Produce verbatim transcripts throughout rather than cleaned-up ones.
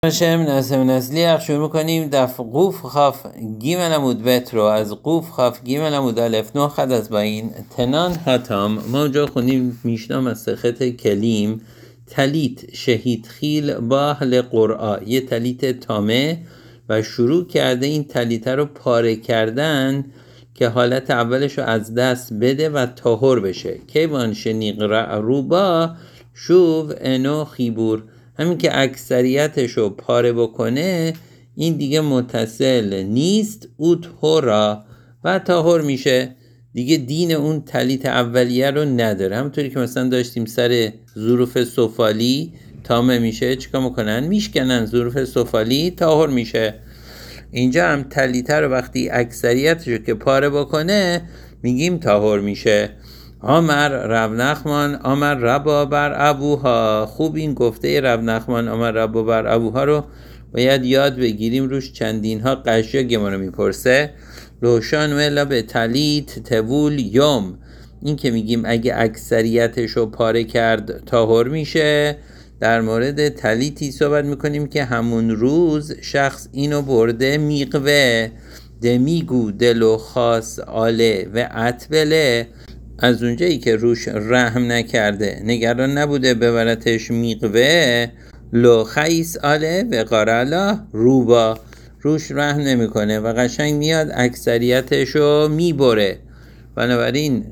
شم نسم نسلی شروع میکنیم دف قوف خاف گیمل عمود بت رو از قوف خاف گیمل عمود الف نه خد از با این تنان هاتام ما جا خونیم میشنا مسخت کلیم تلیت شهید خیل با اهل قرآ یه تلیت تامه و شروع کرده این تلیته رو پاره کردن که حالت اولش رو از دست بده و طاهر بشه که بان شنیقرع روبا شوف انو خیبور، همین که اکثریتش رو پاره بکنه این دیگه متصل نیست او طهورا و طاهر میشه دیگه، دین اون تلیت اولیه رو نداره. همونطوری که مثلا داشتیم سر ظروف سفالی تامه میشه چیکار میکنن؟ میشکنن ظروف سفالی طاهر میشه. اینجا هم تلیته رو وقتی اکثریتش رو که پاره بکنه میگیم طاهر میشه. آمر رب نخمان آمر ربا بر ابوها. خوب این گفته رب نخمان آمر ربا بر ابوها رو باید یاد بگیریم، روش چندین ها قشیا گمانو میپرسه. روشان ولا به تلیت تبول یوم، این که میگیم اگه اکثریتش رو پاره کرد طاهر میشه، در مورد تلیتی صحبت میکنیم که همون روز شخص اینو برده میقوه دمیگو دلو خاص آله و اتبله، از اونجایی که روش رحم نکرده نگران نبوده ببرتش میقوه لو خیس آله و قرالا روبا، روش رحم نمیکنه و قشنگ میاد اکثریتشو میبره. بنابراین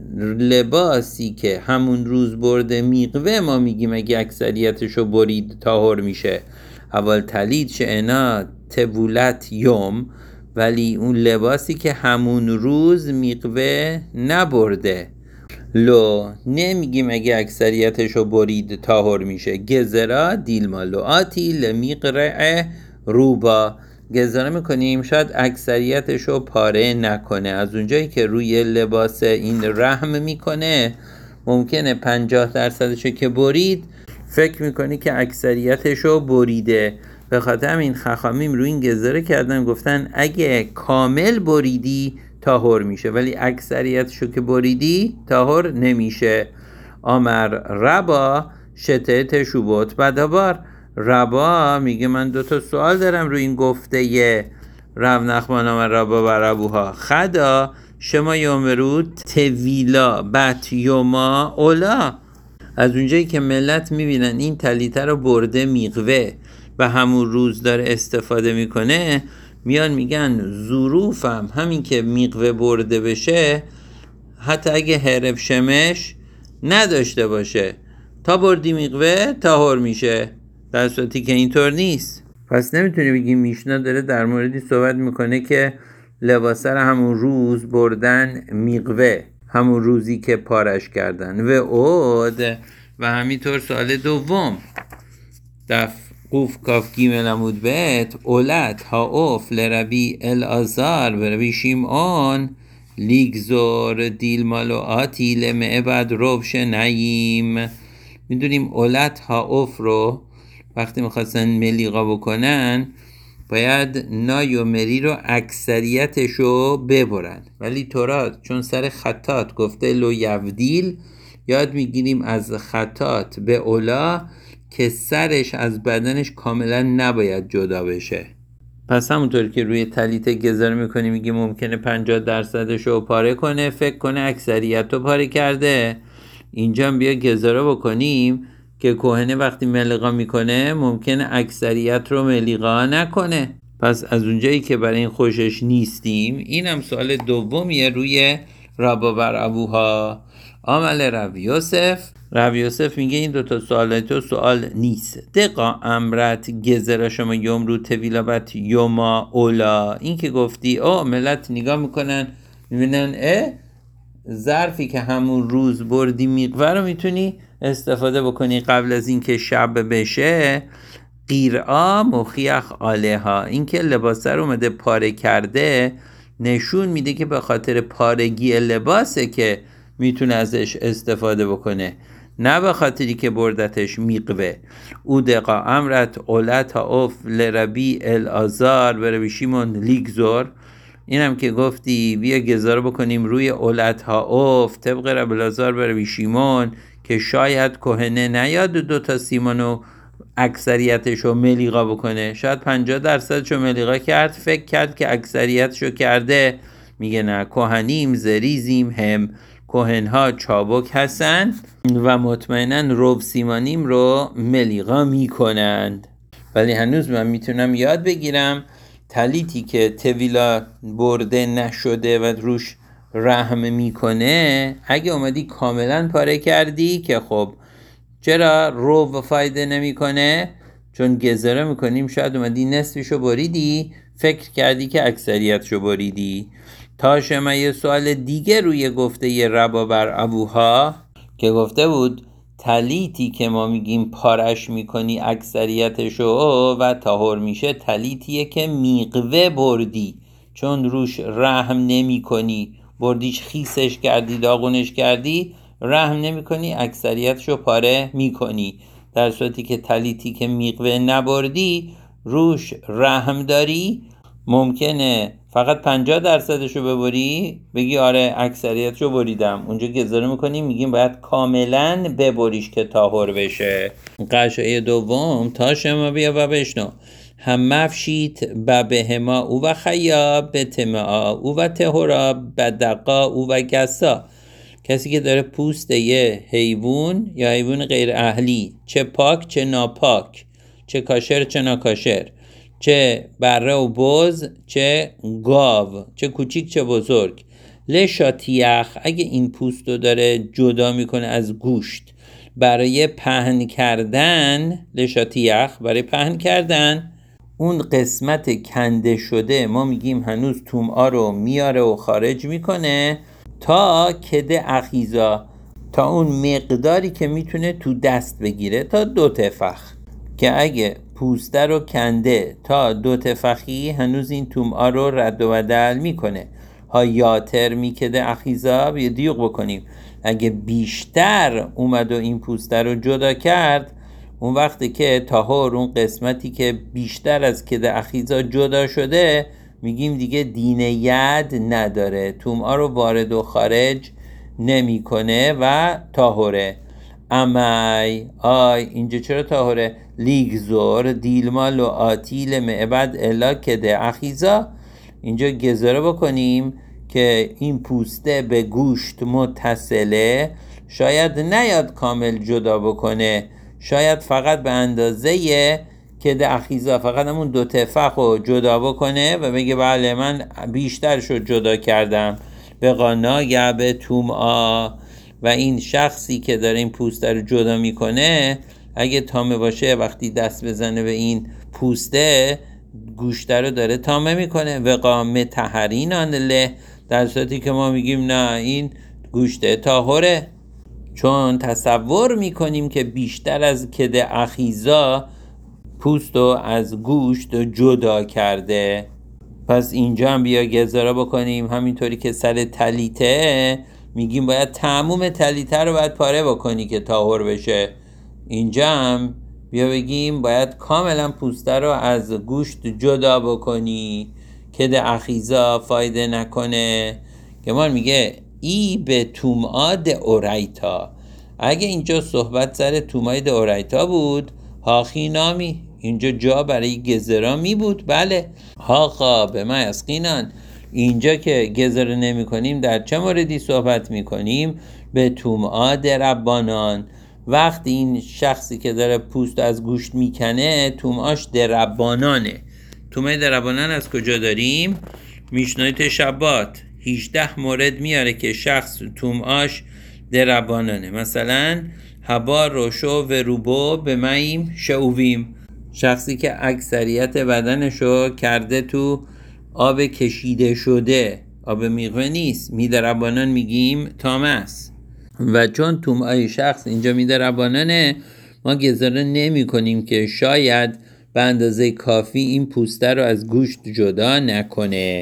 لباسی که همون روز برده میقوه ما میگیم اگه اکثریتشو برید طاهر میشه. اول تلید شعنا تبولت یوم، ولی اون لباسی که همون روز میقوه نبرده لو نمیگیم اگه اکثریتشو برید طاهر میشه. گزرا دیلمالو آتی لمیقرع روبا، گزاره میکنیم شاید اکثریتشو پاره نکنه، از اونجایی که روی لباس این رحم میکنه ممکنه پنجاه درصدشو که برید فکر میکنی که اکثریتشو بریده. به خاطر همین خخامیم روی این گزاره کردن، گفتن اگه کامل بریدی طاهر میشه، ولی اکثریتشو که بریدی طاهر نمیشه. آمر ربا شتت شوبوت بدابار، ربا میگه من دوتا سوال دارم روی این گفته یه رب نخمان آمر ربا بر ابوها. خدا شما یومرود تویلا بت یوما اولا، از اونجایی که ملت میبینن این تلیته رو برده میقوه و همون روز داره استفاده میکنه، میان میگن ظروفم همین که میقوه برده بشه حتی اگه هرب شمش نداشته باشه تا بردی میقوه طاهر میشه، در صورتی که اینطور نیست. پس نمیتونی بگی میشنا داره در موردی صحبت میکنه که لباسه رو همون روز بردن میقوه، همون روزی که پارش کردن. و اود و همینطور سوال دوم دف قوف کاف گیمل عمود بت اولت ها اوف لربی الازار بربی شیمون لیگزور دیل مالو آتی لمعبد روبش نعیم. میدونیم اولت ها اوف رو وقتی میخواستن ملیقا بکنن باید نای و مری رو اکثریتش رو ببرن، ولی تورات چون سر خطات گفته لو یودیل یاد میگیریم از خطات به اولا که سرش از بدنش کاملا نباید جدا بشه. پس همونطور که روی تلیت گذار میکنی میگه ممکنه پنجاه درصدش رو پاره کنه، فکر کنه اکثریت رو پاره کرده، اینجا هم بیا گذاره بکنیم که کهنه وقتی ملیقا میکنه ممکنه اکثریت رو ملیقا نکنه. پس از اونجایی که برای این خوشش نیستیم، این هم سوال دومیه روی ربا بر ابوها. عمل رب یوسف، رب یوسف میگه این دوتا سوال تو سوال نیست. دقا امرت گزره شما یوم رو تویلابت یوما اولا، این که گفتی او ملت نگاه میکنن میبینن اه ظرفی که همون روز بردی میقوه رو میتونی استفاده بکنی قبل از اینکه شب بشه. قیرآ مخیخ آلها، این که لباسه رو اومده پاره کرده نشون میده که به خاطر پارگی لباسه که میتونه ازش استفاده بکنه، نه به خاطری که بردتش میقوه. او دقا امرت اولت ها اوف لربی الازار بربی شیمون لیگزور، اینم که گفتی بیا گذاره بکنیم روی اولت ها اوف طبق رب الازار بربی شیمون که شاید کهنه نیاد دو تا سیمانو اکثریتش رو ملیقا بکنه. شاید پنجاه درصدش رو ملیقا کرد، فکر کرد که اکثریتش رو کرده. میگه نه، کهنیم زریزیم هم، کهنها چابک هستن و مطمئنن روب سیمانیم رو ملیقا میکنند. ولی هنوز من میتونم یاد بگیرم تلیتی که تویلا برده نشده و روش رحم میکنه، اگه اومدی کاملا پاره کردی که خب چرا رو فایده نمیکنه؟ چون گزره میکنیم شاید اومدی نصفشو بریدی، فکر کردی که اکثریتشو بریدی. تا شما یه سوال دیگه روی گفته ی ربا بر ابوها که گفته بود تلیتی که ما میگیم پارش میکنی اکثریتشو و طاهر میشه، تلیتیه که میقوه بردی، چون روش رحم نمی کنی، بردیش خیسش کردی، داغونش کردی، رحم نمی کنی، اکثریتشو پاره میکنی. در صورتی که تلیتی که میقوه نبردی روش رحم داری، ممکنه فقط پنجاه درصدشو ببری، بگی آره اکثریتشو بریدم، اونجا گذاره میکنیم میگیم باید کاملا ببریش که طاهر بشه. قشای دوم تا شما بیا و بشنو هم مفشیت ببهما او و خیا بتمعا او و تهورا بدقا او و گسا. کسی که داره پوست یه حیوان یا حیوان غیر اهلی، چه پاک چه ناپاک، چه کاشر چه ناکاشر، چه بره و بز چه گاو، چه کوچیک چه بزرگ، لشاتیخ، اگه این پوست رو داره جدا میکنه از گوشت برای پهن کردن، لشاتیخ برای پهن کردن، اون قسمت کنده شده ما میگیم هنوز تومعا رو میاره و خارج میکنه تا کده اخیزا، تا اون مقداری که میتونه تو دست بگیره، تا دو تفخ، که اگه پوسته رو کنده تا دو تفخی هنوز این تومعا رو رد و بدل میکنه. ها یاتر میکده اخیزا، یه دیوق بکنیم، اگه بیشتر اومد و این پوسته رو جدا کرد، اون وقتی که طاهر، اون قسمتی که بیشتر از کده اخیزا جدا شده، میگیم دیگه دین ید نداره، تومعا رو وارد و خارج نمیکنه و طاهره. امی آی اینجا چرا طاهره؟ لیگزور دیلمال و آتیل معبد الا کده اخیزا، اینجا گذاره بکنیم که این پوسته به گوشت متصله، شاید نیاد کامل جدا بکنه، شاید فقط به اندازه کده اخیزا، فقط همون دو تفخ رو جدا بکنه و بگه بله من بیشتر شد جدا کردم. به قانا گبه تومعا، و این شخصی که داره این پوسته رو جدا میکنه اگه تامه باشه، وقتی دست بزنه به این پوسته، گوشته رو داره تامه میکنه. وقام تحرینان له، در صورتی که ما میگیم نه این گوشته طاهره، چون تصور میکنیم که بیشتر از کده اخیزا پوست رو از گوشت جدا کرده. پس اینجا هم بیا گذاره بکنیم، همینطوری که سر تلیته میگیم باید تموم تلیته رو باید پاره بکنی که طاهر بشه، اینجا هم بیا بگیم باید کاملا پوسته رو از گوشت جدا بکنی که ده اخیزا فایده نکنه. که ما میگه ای به تومعا ده اورایتا، اگه اینجا صحبت سر تومعا ده اورایتا بود، هاخی نامی، اینجا جا برای گزرا می بود، بله. هاخا به ما اسقینان، اینجا که گزره نمی کنیم در چه موردی صحبت می کنیم؟ به تومعا ده ربانان، وقتی این شخصی که داره پوست از گوشت میکنه تومعاش ده ربانانه. تومعه ده ربانان از کجا داریم؟ میشنایت شبات هجده مورد میاره که شخص تومعاش ده ربانانه. مثلا هبا روشو و روبو به ماییم شعوویم، شخصی که اکثریت بدنشو کرده تو آب کشیده شده، آب میقوه نیست، میده ربانان میگیم تامس. و چون تومعای شخص اینجا میده ربانانه، ما گذاره نمی کنیم که شاید به اندازه کافی این پوسته رو از گوشت جدا نکنه.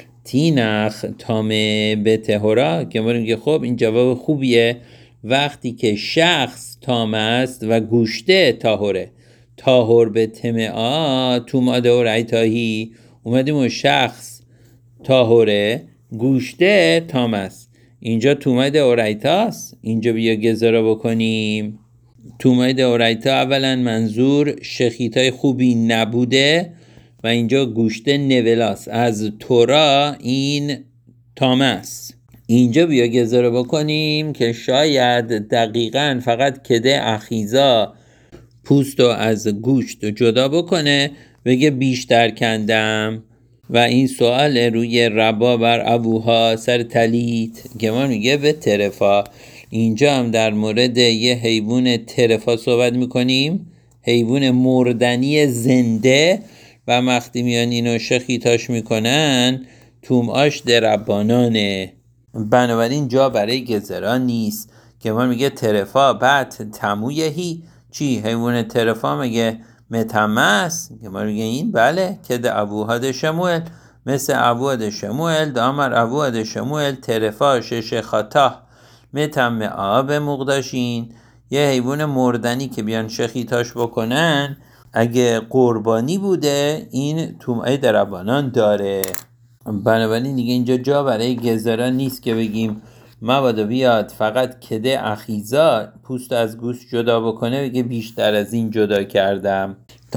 تینخ تامه به تهورا، که ما میگه خب این جواب خوبیه، وقتی که شخص تام است و گوشته طاهره. طاهر به تمعا تومعا ده اورایتاهی، اومدیم و شخص طاهره، گوشته تام است، اینجا تومعا ده اورایتاست. اینجا بیا گذاره بکنیم تومای دورایتا اولا منظور شخیتای خوبی نبوده و اینجا گوشته نولاس از تورا این تامه است. اینجا بیا گذاره بکنیم که شاید دقیقاً فقط کده اخیزا پوستو از گوشت جدا بکنه، بگه بیشتر کندم و این سوال روی ربا بر ابوها سر تلیت که ما میگه به ترفا. اینجا هم در مورد یه حیوان ترفا صحبت میکنیم، حیوان مردنی زنده و وقتی میان اینو شخیتاش میکنن توماش دربانانه، بنابراین جا برای گذران نیست. که ما میگه ترفا بعد تمویهی چی؟ حیوان ترفا میگه متمس که ما میگه این بله که ده ابوها ده شموئل، مثل ابوها ده شموئل دامر ابوها ده شموئل ترفا شش خطا متم آب مقداشین، یه حیوان مردنی که بیان شخیتاش بکنن اگه قربانی بوده این تومعه دربانان داره. بنابراین دیگه اینجا جا برای گذاران نیست که بگیم مبادا بیاد فقط کده اخیزا پوست از گوشت جدا بکنه بگه بیشتر از این جدا کردم.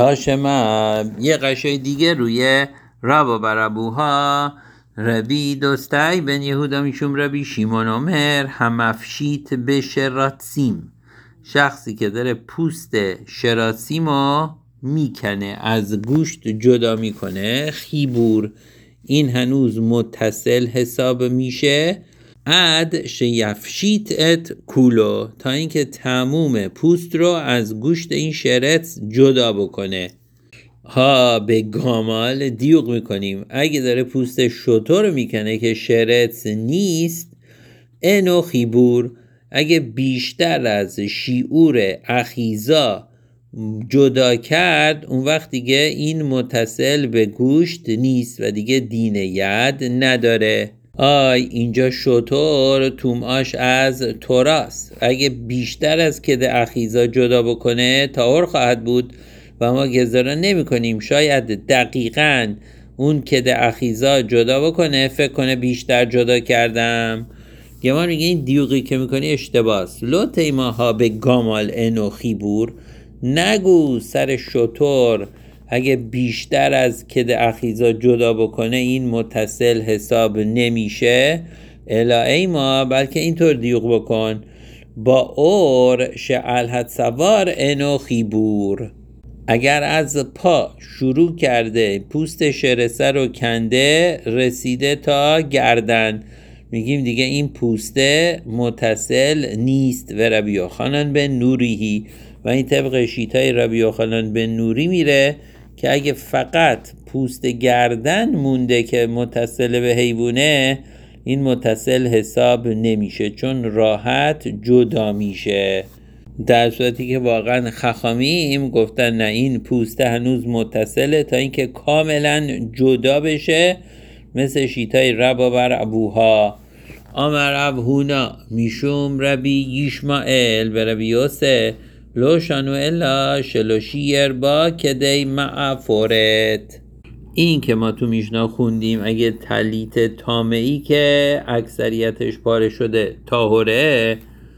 تاشما یه قشای دیگه روی ربا بر ابوها ربی دوستای بن یهودا میشوم ربی شیمون عمر همفشیت به شراتسیم، شخصی که داره پوست شراتسیمو میکنه از گوشت جدا میکنه خیبور، این هنوز متصل حساب میشه اد شیفشیت ات کولو، تا اینکه تموم پوست رو از گوشت این شرط جدا بکنه. ها به گامال دیوق میکنیم اگه داره پوست شتر رو میکنه که شرط نیست انو خیبور، اگه بیشتر از شیعور اخیزا جدا کرد اون وقت دیگه این متصل به گوشت نیست و دیگه دین ید نداره. آی اینجا شتر توماش از توراست، اگه بیشتر از کده اخیزا جدا بکنه تاور خواهد بود و ما گذاره نمی کنیم. شاید دقیقاً اون کده اخیزا جدا بکنه فکر کنه بیشتر جدا کردم. گمان میگه این دیوقی که میکنی اشتباس. لو تیماها به گامال انو خیبور، نگو سر شتر اگه بیشتر از کده اخیزا جدا بکنه این متصل حساب نمیشه. الا ایما بلکه اینطور دیوق بکن با اور شعلحت سوار انو خیبور، اگر از پا شروع کرده پوست شرسه رو کنده رسیده تا گردن میگیم دیگه این پوسته متصل نیست. و ربی یوحنان بن نوریهی و این طبق شیطای ربی یوحنان بن نوری میره که اگه فقط پوست گردن مونده که متصل به حیوانه این متصل حساب نمیشه چون راحت جدا میشه، در صورتی که واقعا خخامیم گفتن نه این پوسته هنوز متصله تا اینکه کاملا جدا بشه، مثل شیطای ربا بر ابوها. آمر ابهونا میشوم ربی یشمائل به ربی یوسه لو شانو الا شلوشیر با کدی معفورت. این که ما تو میشنا خوندیم اگه تلیت تامعی که اکثریتش پاره شده طاهره،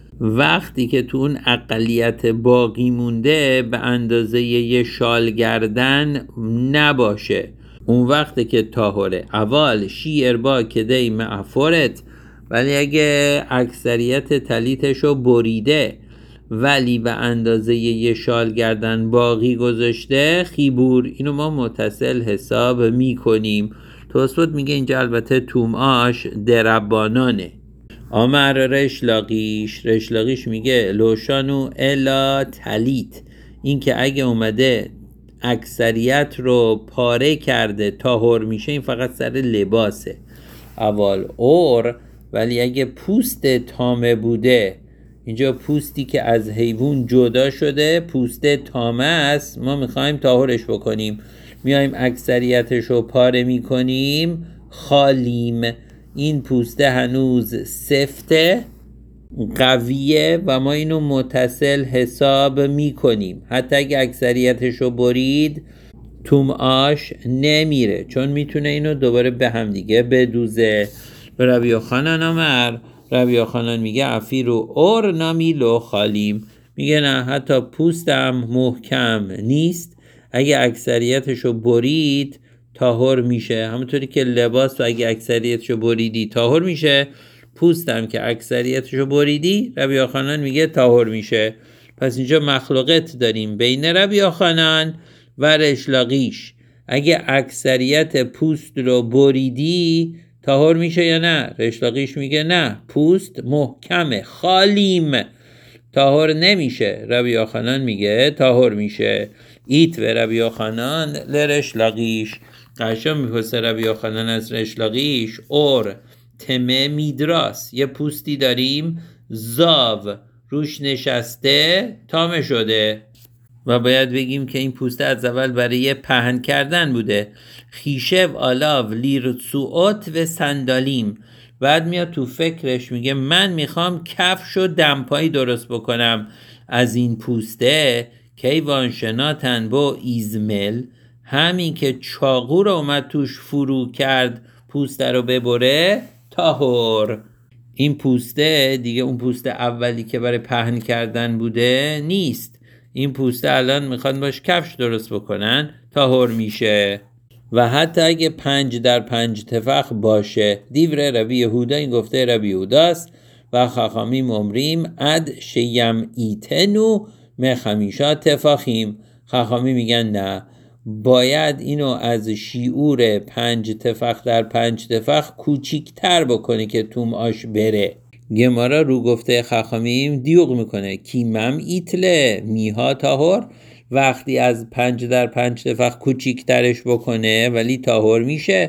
وقتی که تو اون اقلیت باقی مونده به اندازه یه شال گردن نباشه اون وقتی که طاهره. اول شیر با کدی معفورت، ولی اگه اکثریت تلیتشو بریده ولی به اندازه یه شال گردن باقی گذاشته خیبور، اینو ما متصل حساب میکنیم. توسط میگه اینجا البته توماش دربانانه. آمر رشلاقیش رشلاقیش میگه لوشانو الا تلیت، این که اگه اومده اکثریت رو پاره کرده طاهر میشه این فقط سر لباسه اول اور، ولی اگه پوست تامه بوده، اینجا پوستی که از حیوان جدا شده پوست تامه است، ما میخوایم طاهرش بکنیم میایم اکثریتش رو پاره میکنیم خالیم، این پوسته هنوز سفته قویه و ما اینو متصل حساب میکنیم. حتی اگه اکثریتش رو برید توماش نمیره چون میتونه اینو دوباره به هم دیگه بدوزه. به ربی یوحنان آمر، ربی یوحنان میگه افیرو اور نامی لو خالیم، میگه نه، حتی پوستم محکم نیست، اگه اکثریتشو برید طاهر میشه. همونطوری که لباس تو اگه اکثریتشو بریدی طاهر میشه، پوستم که اکثریتشو بریدی ربی یوحنان میگه طاهر میشه. پس اینجا مخلوقت داریم بین ربی یوحنان و ریش لقیش. اگه اکثریت پوست رو بریدی طاهر میشه یا نه؟ ریش لقیش میگه نه، پوست محکمه، خالیم، طاهر نمیشه. ربی یوحنان میگه طاهر میشه. ایت و ربی یوحنان لریش لقیش. قشنگ میپرسه ربی یوحنان از ریش لقیش، اور تمه میدراس، یه پوستی داریم زاو روش نشسته تامه شده و باید بگیم که این پوسته از اول برای پهن کردن بوده. خیشب آلاو لیرسوعات و صندالیم. بعد میاد تو فکرش میگه من میخوام کفش و دمپایی درست بکنم از این پوسته. کیوان شناتن با ایزمل، همین که چاقو رو اومد توش فرو کرد پوسته رو ببره طاهر. این پوسته دیگه اون پوسته اولی که برای پهن کردن بوده نیست. این پوسته الان میخوان باش کفش درست بکنن، طاهر میشه. و حتی اگه پنج در پنج تفخ باشه. دیور ربی یهودا، این گفته ربی یهوداست. و خاخامیم امریم اد شیم ایتنو مخمیشا تفاخیم. خاخامی میگن نه، باید اینو از شیعور پنج تفخ در پنج تفخ کوچیکتر بکنه که توم آش بره. گمارا رو گفته خاخامیم دیوق میکنه کیمم ایتله میها طاهر، وقتی از پنج در پنج تفخ کوچیکترش بکنه ولی طاهر میشه.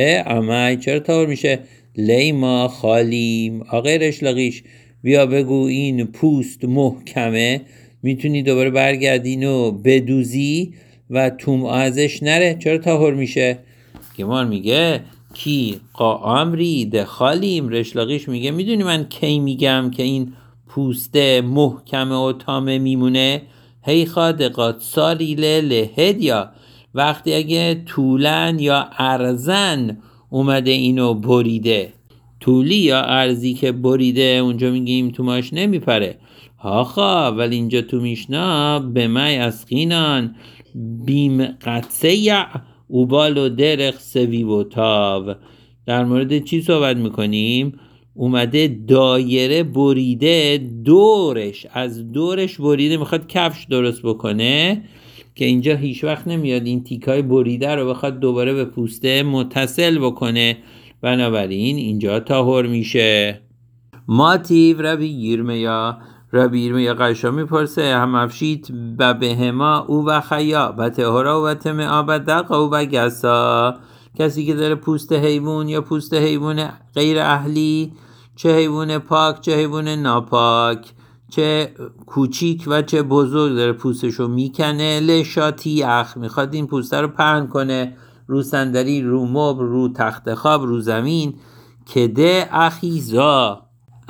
اما چرا طاهر میشه؟ لیما خالیم. آقای ریش لقیش بیا بگو این پوست محکمه، میتونی دوباره برگردین و بدوزی و توم ازش نره، چرا طاهر میشه؟ گمار میگه کی قامری ده خالیم. ریش لقیش میگه میدونی من کی میگم که این پوسته محکمه و تامه میمونه؟ هی خادقات ساریله لهدیا، وقتی اگه طولن یا ارزن اومده اینو بریده. طولی یا ارزی که بریده اونجا میگیم توماش نمیپره. هاخا ولی اینجا تو میشنا به مای از خینان بیم قطعه اوبال و درخ سوی و تاو. در مورد چی صحبت میکنیم؟ اومده دایره بریده دورش، از دورش بریده، میخواد کفش درست بکنه که اینجا هیچ وقت نمیاد این تیکای بریده رو بخواد دوباره به پوسته متصل بکنه، بنابراین اینجا طاهر میشه. ماتیو ربی یرمیا. ربی یرمیا قشا میپرسه هم افشیت و بهما او و خیا و تهورا و تمعا و دقا و گسا. کسی که داره پوست حیوان یا پوست حیوان غیر اهلی، چه حیوان پاک چه حیوان ناپاک، چه کوچیک و چه بزرگ، داره پوستشو میکنه. لشاتی اخ، میخواد این پوسته رو پهن کنه رو صندلی، رو مبل، رو تخت خواب، رو زمین. کده اخیزا،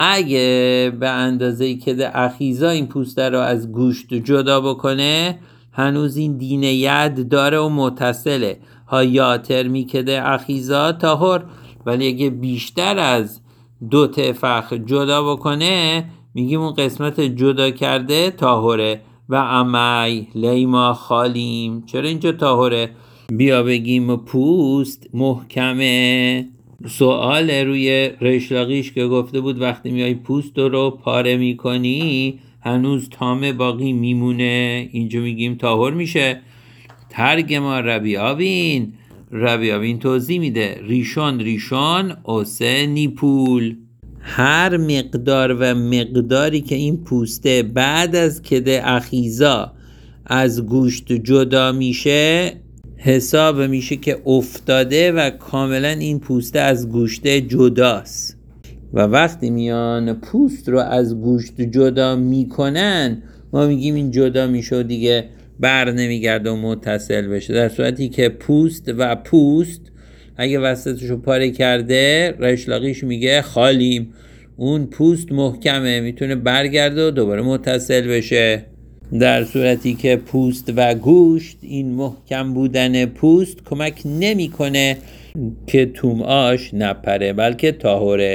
اگه به اندازه کده اخیزا این پوسته رو از گوشت جدا بکنه هنوز این دین ید داره و متصله. ها یاتر می کده اخیزا طاهر، ولی اگه بیشتر از دو تفخ جدا بکنه میگیم اون قسمت جدا کرده طاهره. و امی لیما خالیم، چرا اینجا طاهره؟ بیا بگیم پوست محکمه. سوال روی ریش لقیش که گفته بود وقتی میای پوست رو پاره میکنی هنوز تامه باقی میمونه، اینجا میگیم طاهر میشه. ترگما ربی آبین. ربی آبین توضیح میده ریشون ریشون اوسه نیپول. هر مقدار و مقداری که این پوسته بعد از کده اخیزا از گوشت جدا میشه حساب میشه که افتاده و کاملا این پوسته از گوشت جداست. و وقتی میان پوست رو از گوشت جدا میکنن ما میگیم این جدا میشه و دیگه بر نمیگرده و متصل بشه. در صورتی که پوست و پوست اگه وسطشو پاره کرده ریش لقیش میگه خالیم، اون پوست محکمه، میتونه برگرده و دوباره متصل بشه. در صورتی که پوست و گوشت، این محکم بودن پوست کمک نمیکنه که توم آش نپره بلکه طاهره.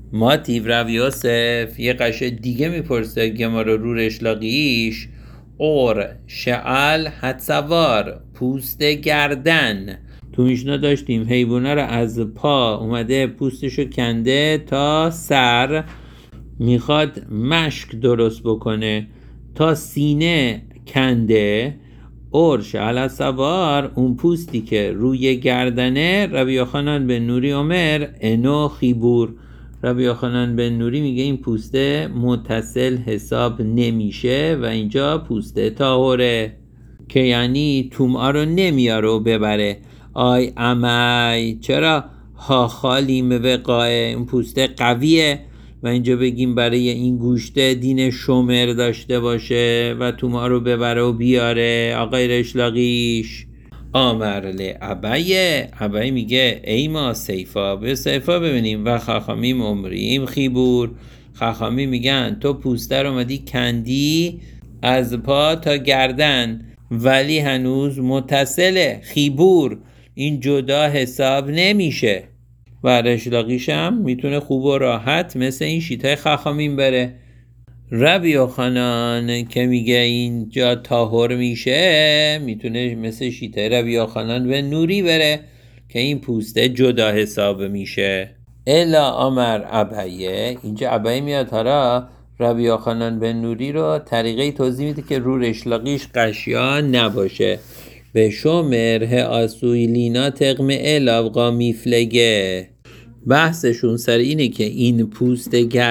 ما تیو رو یوسف یه قشه دیگه میپرسه گمارا رو رشلاقیش اور شعل حدسوار پوست گردن. تو میشنا داشتیم حیوانه رو از پا اومده پوستشو کنده تا سر میخواد مشک درست بکنه تا سینه کنده. اور شعل حدسوار اون پوستی که روی گردنه ربی یوحنان بن نوری عمر انو خیبور. ربی یوحنان بن نوری میگه این پوسته متصل حساب نمیشه و اینجا پوسته طاهره که یعنی تومعه رو نمیاره و ببره. آی امی چرا ها خالیم وقایه این پوسته قویه و اینجا بگیم برای این گوشته دین شمر داشته باشه و تومعه رو ببره و بیاره. آقای رشلاقیش آمرله عبایه عبای میگه ای ما سیفا به سیفا ببینیم و خاخامیم عمریم خیبور. خاخامی میگن تو پوسته رو اومدی کندی از پا تا گردن ولی هنوز متصله خیبور این جدا حساب نمیشه و رشلاقیش هم میتونه خوب و راحت مثل این شیطای خاخامیم بره. ربی یوحنان که میگه اینجا طاهر میشه میتونه مثل شیطه ربی یوحنان به نوری بره که این پوسته جدا حساب میشه. الا آمر ابهیه اینجا ابهیه میاد حالا ربی یوحنان به نوری رو طریقه توضیح میده که رو رشلاقیش قشیا نباشه. به شمره آسوی لینا تقم الابقا میفلگه. بحثشون سر اینه که این پوست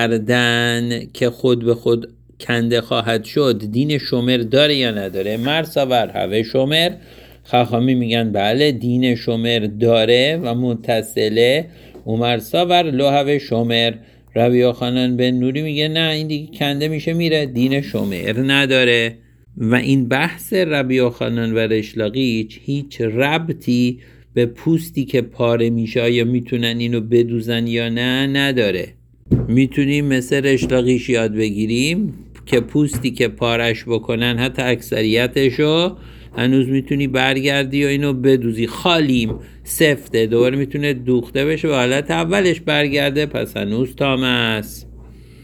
گردن که خود به خود کنده خواهد شد دین شمر داره یا نداره. مرسا بر هوه شمر خاخامی میگن بله دین شمر داره و متصله و مرسا بر لوهوه شمر. ربی یوحنان بن نوری میگه نه این دیگه کنده میشه میره دین شمر نداره و این بحث ربی یوحنان و رشلاقیش هیچ ربطی به پوستی که پاره میشه آیا میتونن اینو بدوزن یا نه نداره. میتونیم مثل رشلاقیش یاد بگیریم که پوستی که پارش بکنن حتی اکثریتشو هنوز میتونی برگردی و اینو بدوزی. خالیم سفته دوباره میتونه دوخته بشه و حالت اولش برگرده پس هنوز تام است.